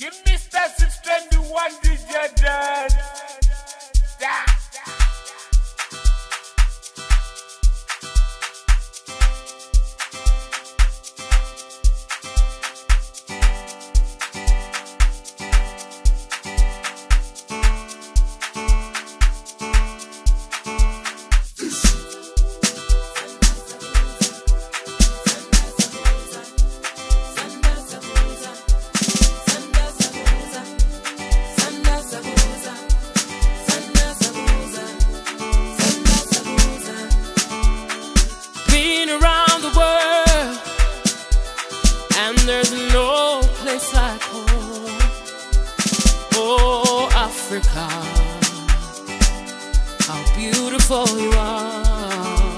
Give Mr. 621 DJ dance. Da. There's no place like home. Oh, Africa, how beautiful you are.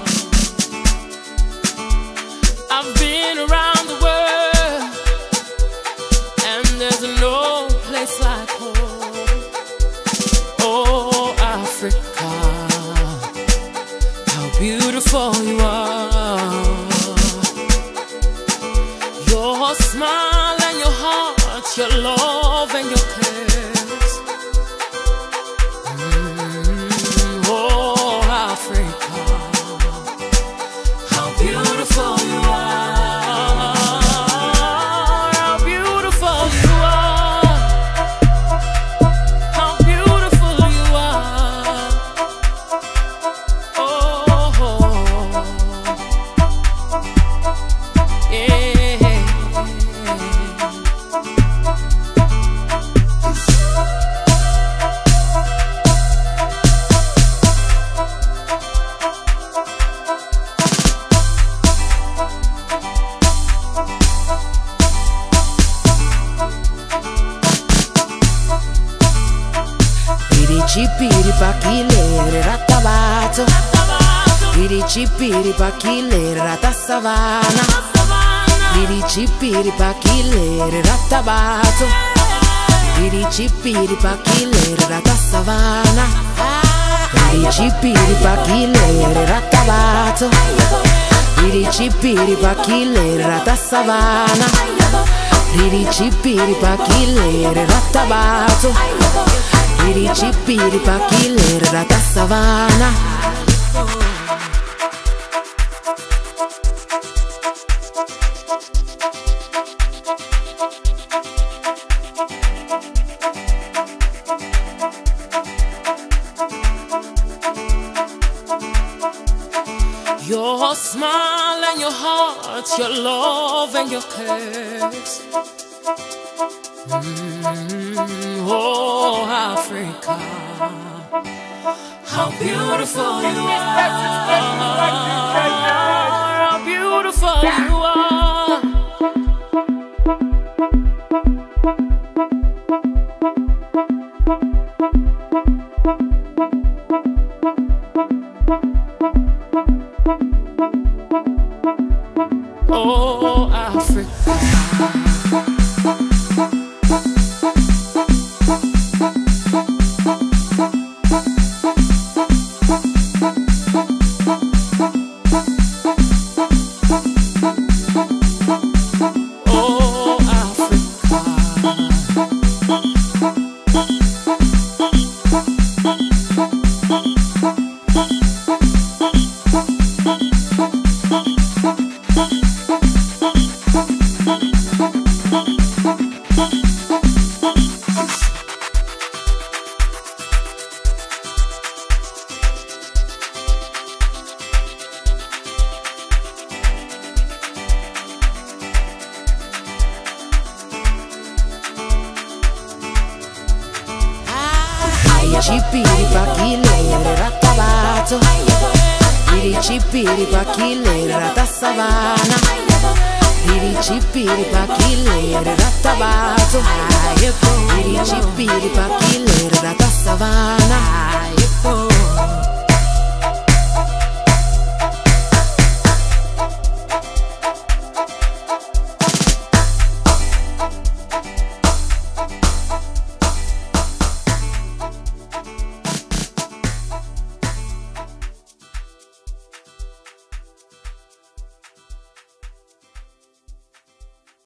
I've been around the world, and there's no place like home. Oh, Africa, how beautiful you are. Your smile and your heart, your love and your cares. Oh, Africa, how beautiful you are. How beautiful you are. How beautiful you are. Oh, yeah. Piri pakile ratabato, piri chipiri pakile ratasavana, piri chipiri pakile ratabato, piri chipiri pakile ratasavana, piri chipiri pakile ratabato, piri chipiri pakile ratasavana, piri chipiri pakile ratabato. Piri chipiri pakile rata savana. Your smile and your heart, your love and your cares. Oh, Africa, how beautiful you are. How beautiful you are. Oh, Africa. Chipiri pakile ratabato, piri chipiri pakile ratasavana, piri chipiri pakile ratabato, piri chipiri pakile